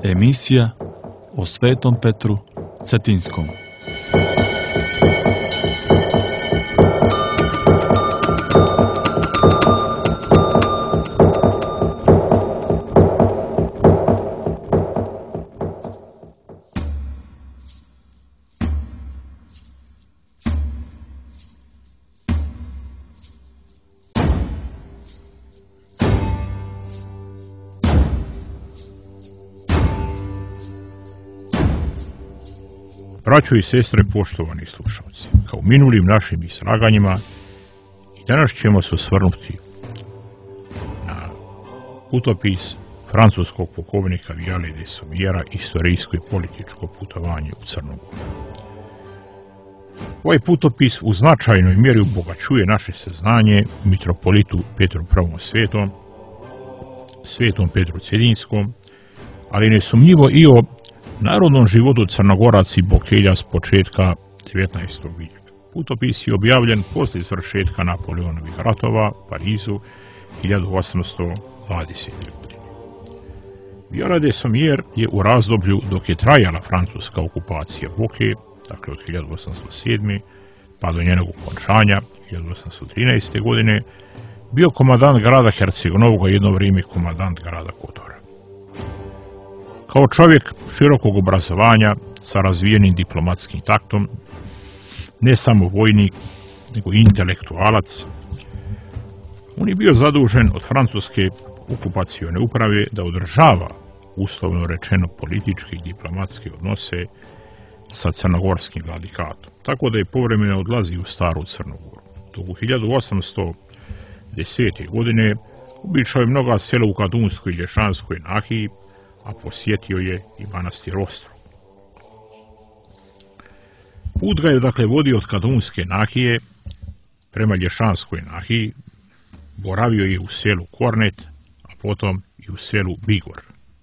Emisija o Svetom Petru Cetinskom. Braćo i sestre, poštovani slušalci, kao minulim našim izlaganjima i danas ćemo se osvrnuti na putopis francuskog pukovnika Viale de Sommiera, Istorijsko i političko putovanje u Crnu Goru. Ovaj putopis u značajnoj mjeri obogaćuje naše saznanje o mitropolitu Petru I. Svetom Petru Cetinskom, ali nesumnjivo i o narodnom životu Crnogoraca i Bokelja s početka 19. vijeka. Putopis je objavljen poslije završetka Napoleonovih ratova u Parizu 1820. godine. Viale de Sommier je u razdoblju dok je trajala francuska okupacija Boke, dakle od 1807. pa do njenog okončanja 1813. godine, bio komandant grada Herceg-Novog, jedno vrijeme komandant grada Kotora. Kao čovjek širokog obrazovanja sa razvijenim diplomatskim taktom, ne samo vojnik, nego i intelektualac, on je bio zadužen od francuske okupacione uprave da održava, uslovno rečeno, političke i diplomatske odnose sa crnogorskim vladikatom, tako da je povremeno odlazio u staru Crnu Goru. Dok u 1810. godine obišao je mnoga sela u Kadunskoj i Lješanskoj nahiji, a posjetio je i manastir Ostro. Put ga je dakle vodio od Kadunske nahije prema Lješanskoj nahiji, boravio je u selu Kornet, a potom i u selu Bigor.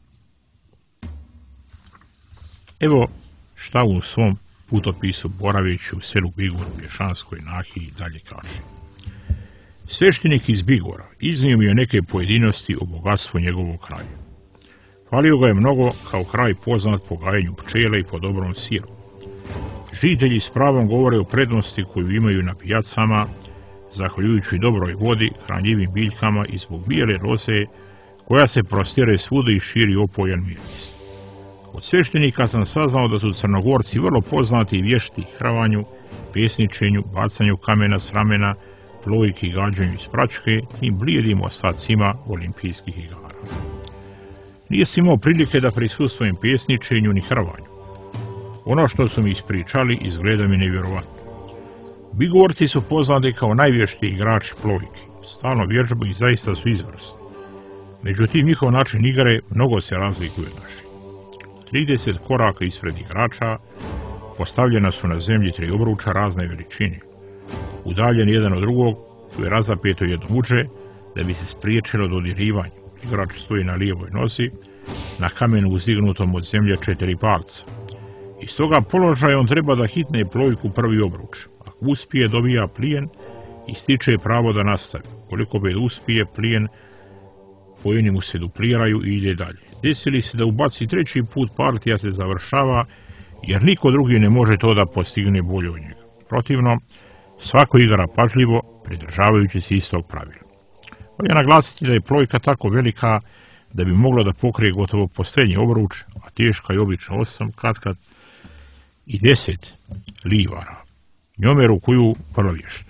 Evo šta u svom putopisu boraveći u selu Bigor u Lješanskoj nahiji dalje kaže. Sveštenik iz Bigora iznio mi je neke pojedinosti o bogatstvu njegovog kraja. Hvalio ga je mnogo kao kraj poznat po gajenju pčele i po dobrom siru. Žitelji s pravom govore o prednosti koju imaju na pijacama, zahvaljujući dobroj vodi, hranjivim biljkama i zbog bijele roze, koja se prostire svuda i širi opojan miris. Od sveštenika sam saznao da su Crnogorci vrlo poznati i vješti hravanju, pesničenju, bacanju kamena s ramena, plojki, gađanju iz pračke, tim blijedim ostacima olimpijskih igara. Nije si imao prilike da prisustvujem pjesničenju ni hrvanju. Ono što su mi ispričali izgleda mi nevjerovatno. Bigorci su poznati kao najvještiji igrači plojki, stalno vježbu i zaista su izvrsni. Međutim, njihov način igre mnogo se razlikuje od naših. 30 koraka ispred igrača postavljena su na zemlji 3 obruča razne veličine. Udaljeni jedan od drugog tu je razapeto jedno uđe da bi se spriječilo dodirivanje. Igrač stoji na lijevoj nozi, na kamenu uzdignutom od zemlje 4 palca. Iz toga položaja on treba da hitne plojku prvi obruč. Ako uspije, dobija plijen i stiče pravo da nastavi. Koliko god uspije, plijen pojeni mu se dupliraju i ide dalje. Desili se da ubaci 3. put, partija se završava, jer niko drugi ne može to da postigne bolje od njega. Protivno, svako igra pažljivo, pridržavajući se istog pravila. Valja naglasiti da je plojka tako velika da bi mogla da pokrije gotovo posljednji obruč, a teška je obično 8, katkad i 10 livara. Njome rukuju vrlo vješto.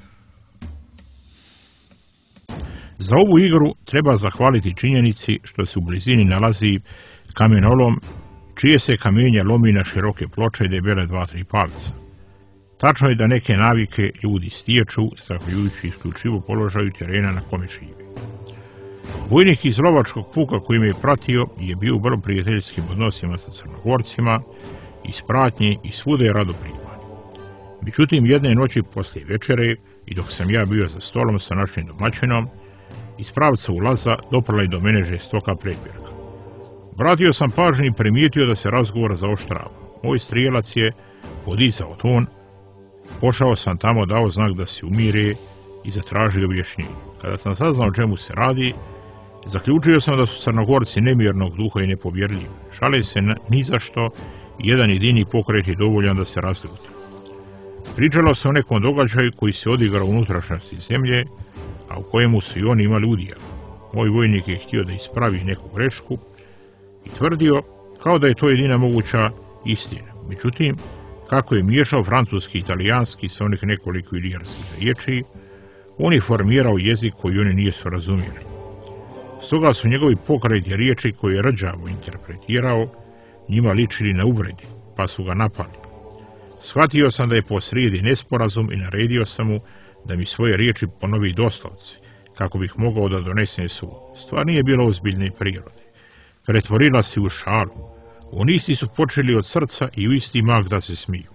Za ovu igru treba zahvaliti činjenici što se u blizini nalazi kamenolom, čije se kamenje lomi na široke ploče debele 2-3 palca. Tačno je da neke navike ljudi stječu, zahvaljujući isključivo položaju terena na kome žive. Vojnik iz lovačkog puka koji me je pratio je bio u vrlo prijateljskim odnosima sa Crnogorcima, iz pratnje i svuda je rado priman. Međutim, jedne noći poslije večere i dok sam ja bio za stolom sa našim domaćinom, iz pravca ulaza doprla je do mene žestoka prepirka. Obratio sam pažnju i primijetio da se razgovor zaoštrava. Moj strijelac je podizao ton. Pošao sam tamo, dao znak da se umire i zatražio objašnjenje. Kada sam saznao o čemu se radi, Zaključio sam da su Crnogorci nemirnog duha i nepovjerljivi. Šale se ni za što, jedan jedini pokret je dovoljan da se razljuti. Pričalo se o nekom događaju koji se odigrao u unutrašnjosti zemlje, a u kojemu su i oni imali udjel. Moj vojnik je htio da ispravi neku grešku i tvrdio kao da je to jedina moguća istina. Međutim, kako je miješao francuski i italijanski sa onih nekoliko ilirskih riječi, on je formirao jezik koji oni nisu razumjeli. Stoga su njegovi pokreti riječi koje je rđavo interpretirao njima ličili na uvredi, pa su ga napali. Shvatio sam da je posrijedi nesporazum i naredio sam mu da mi svoje riječi ponovi doslovce, kako bih mogao da donesem sud. Stvar nije bila ozbiljne prirode. Pretvorila se u šalu. Oni isti su počeli od srca i u isti mah da se smiju.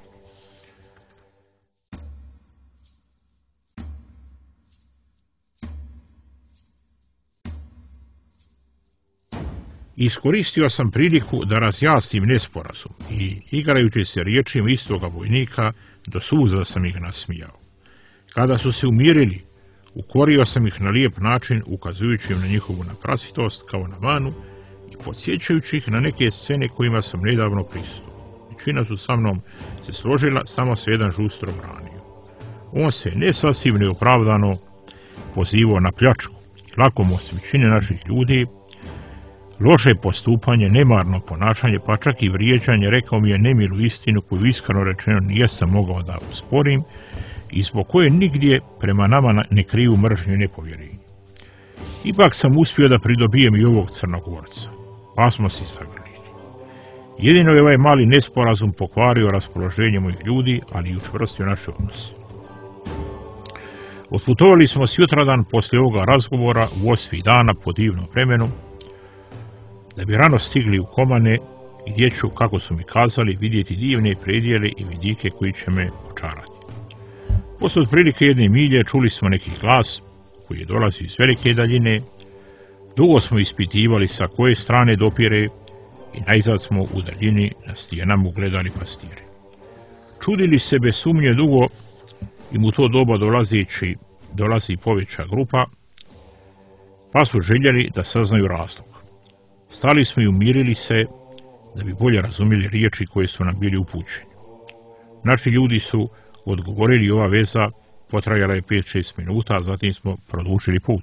Iskoristio sam priliku da razjasnim nesporazum i, igrajući se riječima istoga vojnika, do suza sam ih nasmijao. Kada su se umirili, ukorio sam ih na lijep način, ukazujući im na njihovu naprasitost kao na manu i podsjećajući ih na neke scene kojima sam nedavno prisustvovao. Većina su sa mnom se složila, samo se jedan žustro branio. On se ne sasvim neopravdano pozivao na pljačku i lakomost većine naših ljudi, loše postupanje, nemarno ponašanje, pa čak i vrijeđanje, rekao mi je nemilu istinu koju iskreno rečeno nijesam mogao da usporim i zbog koje nigdje prema nama ne kriju mržnju i nepovjerenje. Ipak sam uspio da pridobijem i ovog Crnogorca, pa smo si sagrlili. Jedino je ovaj mali nesporazum pokvario raspoloženje mojih ljudi, ali i učvrstio naše odnose. Otputovali smo sutradan poslije ovoga razgovora u 8 dana po divnom vremenu, da bi rano stigli u Komane, gdje ću, kako su mi kazali, vidjeti divne predjele i vidike koji će me očarati. Posle otprilike 1 milje čuli smo neki glas koji je dolazi iz velike daljine. Dugo smo ispitivali sa koje strane dopire i najzad smo u daljini na stijenama gledali pastire. Čudili se bez sumnje dugo im u to doba dolazi poveća grupa, pa su željeli da saznaju razlog. Stali smo i umirili se da bi bolje razumjeli riječi koje su nam bili upućeni. Naši ljudi su odgovorili, ova veza potrajala je 5-6 minuta, a zatim smo produžili put.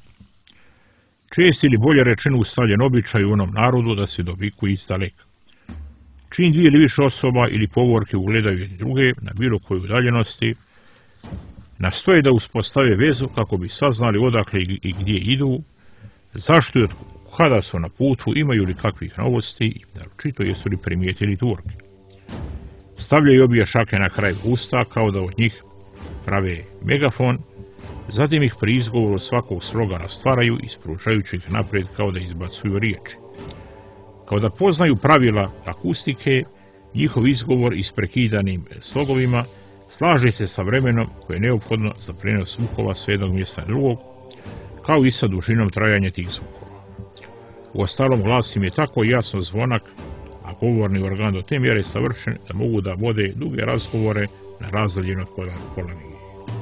Čest ili bolje rečeno ustaljen običaj u onom narodu da se dovikuje iz daleka. Čim 2 ili više osoba ili povorke ugledaju jedni druge na bilo kojoj udaljenosti, nastoje da uspostave vezu kako bi saznali odakle i gdje idu, zašto i kada su na putu, imaju li kakvih novosti i naročito jesu li primijetili Turke. Stavljaju obje šake na kraj usta kao da od njih prave megafon, zatim ih pri izgovoru svakog sloga rastvaraju, ispružajući ih naprijed kao da izbacuju riječi. Kao da poznaju pravila akustike, njihov izgovor isprekidanim slogovima slaže se sa vremenom koje je neophodno za prenos zvukova s jednog mjesta na drugog, kao i sa dužinom trajanja tih zvukova. Uostalom, glas im je tako jasno zvonak, a govorni organ do te mjere savršen da mogu da vode duge razgovore na razdaljinu od pola milje.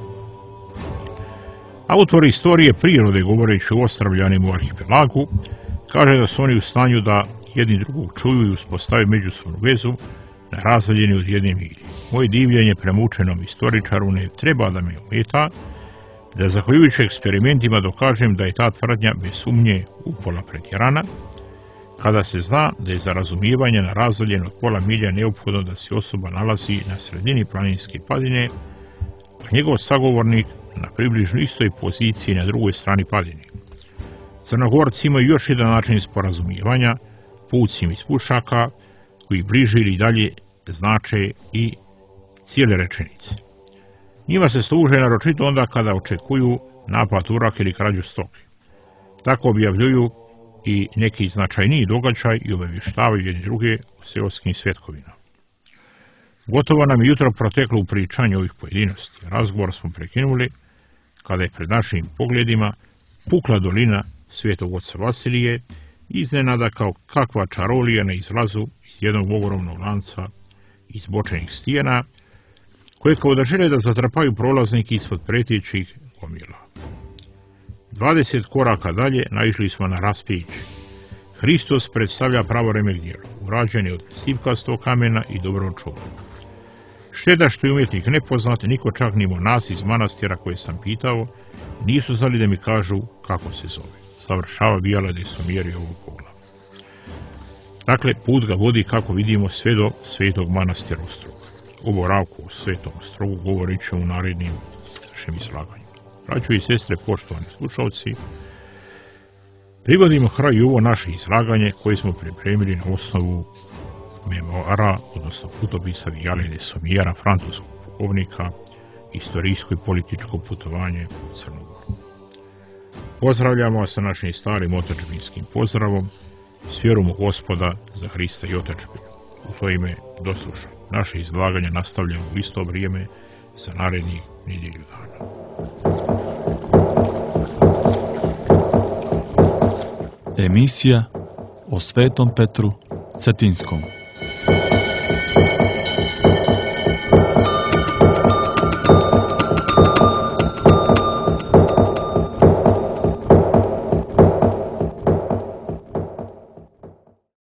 Autor istorije prirode, govoreći o Ostravljanima u arhipelagu, kaže da su oni u stanju da jedni drugog čuju i uspostave međusobnu vezu na razdaljini od 1 milje. Moje divljenje prema učenom istoričaru ne treba da me ometa, da zahvaljujući eksperimentima dokažem da je ta tvrdnja bez sumnje upola pretjerana, kada se zna da je za razumijevanje na razdaljinu od pola milja neophodno da se osoba nalazi na sredini planinske padine, a njegov sagovornik na približno istoj poziciji na drugoj strani padine. Crnogorci imaju još jedan način sporazumijevanja, pucim iz pušaka, koji bliže ili dalje znače i cijele rečenice. Njima se služe naročito onda kada očekuju napad Turaka ili krađu stoke. Tako objavljuju i neki značajniji događaj i obavještavaju jedni druge o seoskim svjetkovinama. Gotovo nam je jutro proteklo u pričanju ovih pojedinosti. Razgovor smo prekinuli kada je pred našim pogledima pukla dolina Svetog oca Vasilije, iznenada kao kakva čarolija na izlazu iz jednog ogromnog lanca izbočenih stijena, koje kao da žele da zatrpaju prolaznike ispod pretjećih gomila. 20 koraka dalje naišli smo na raspić. Hristos predstavlja pravo remek djelo, urađen je od sivkastog kamena i dobro čuvan. Šteta što je umjetnik nepoznat, niko čak ni monasi iz manastira koje sam pitao, nisu znali da mi kažu kako se zove. Savršava bijale da su mjeri ovog poglavlja. Dakle, put ga vodi, kako vidimo, sve do Svetog manastira Ostroga. O boravku u Svetom Ostrogu govorit ćemo u narednim našem izlaganju. Braćo i sestre, poštovani slušalci, privodimo kraju ovo naše izlaganje koje smo pripremili na osnovu memoara, odnosno putopisa Vijalene Somijera, francuskog pukovnika, istorijsko i političko putovanje u Crnu Goru. Pozdravljamo vas sa našim starim otadžbinskim pozdravom, s vjerom u Gospoda za Hrista i otadžbinu. U to ime doslušaj. Naše izlaganje nastavljamo u isto vrijeme za narednih nedjelju dana. Emisija o Svetom Petru Cetinskom.